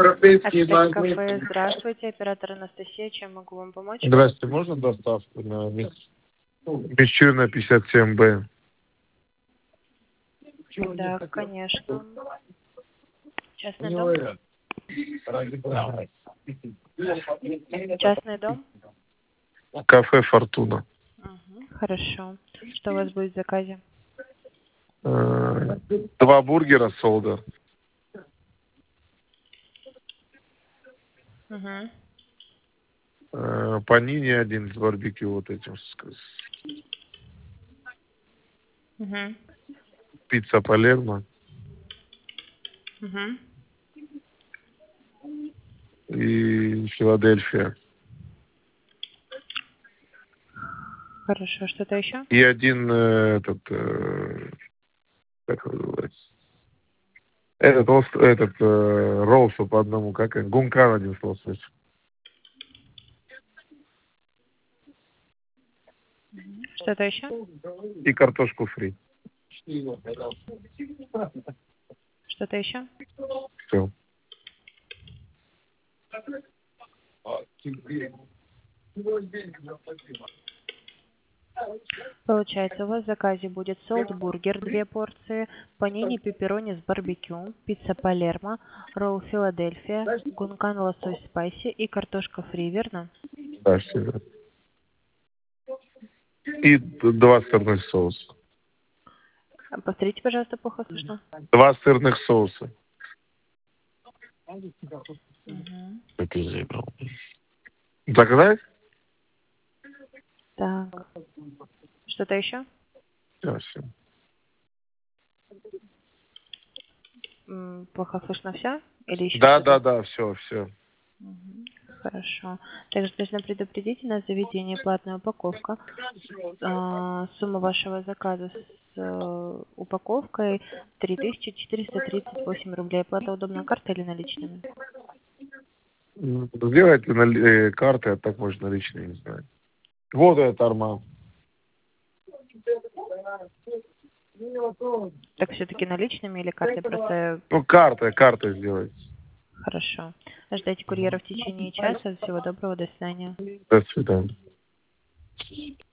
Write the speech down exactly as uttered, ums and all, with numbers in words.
Европейские Аспект банки. кафе, здравствуйте, оператор Анастасия, чем могу вам помочь? Здравствуйте, можно доставку на Мещерная пятьдесят семь Б? Да, конечно. Частный дом? Частный дом? Кафе «Фортуна». Угу, хорошо. Что у вас будет в заказе? Э, Два бургера солда. Угу. Э, Панини один с барбекю вот этим. с- с- Угу. Пицца Палермо Угу. и Филадельфия. Хорошо, что-то еще? И один э, этот, э, как его называется? Этот, ост- этот э, роллсу по одному, как он? Гункан один с лососем. Что-то еще? И картошку фри. Что-то еще? Все. Получается, у вас в заказе будет солт-бургер, две порции, панини пепперони с барбекю, пицца Палермо, ролл Филадельфия, гункан лосось спайси и картошка фри, верно? Да, все. И д- два сырных соуса. А повторите, пожалуйста, плохо слышно. Два сырных соуса. Угу. Это я заебал. Заказать? Так, что-то еще? Да, все. М, Плохо слышно все? Или еще Да, да, что-то? да, все, все. Мгм. Хорошо. Также должна предупредить, у нас заведение платная упаковка. А, Сумма вашего заказа с э, упаковкой три тысячи четыреста тридцать восемь рублей. Оплата удобная карта или наличными? Сделайте нали- э, карты, а так можно наличные, не знаю. Воду я торма. Так все-таки наличными или картой? Просто Ну, карта, карта сделайте. хорошо. Ждайте курьера в течение часа. Всего доброго, до свидания. До свидания.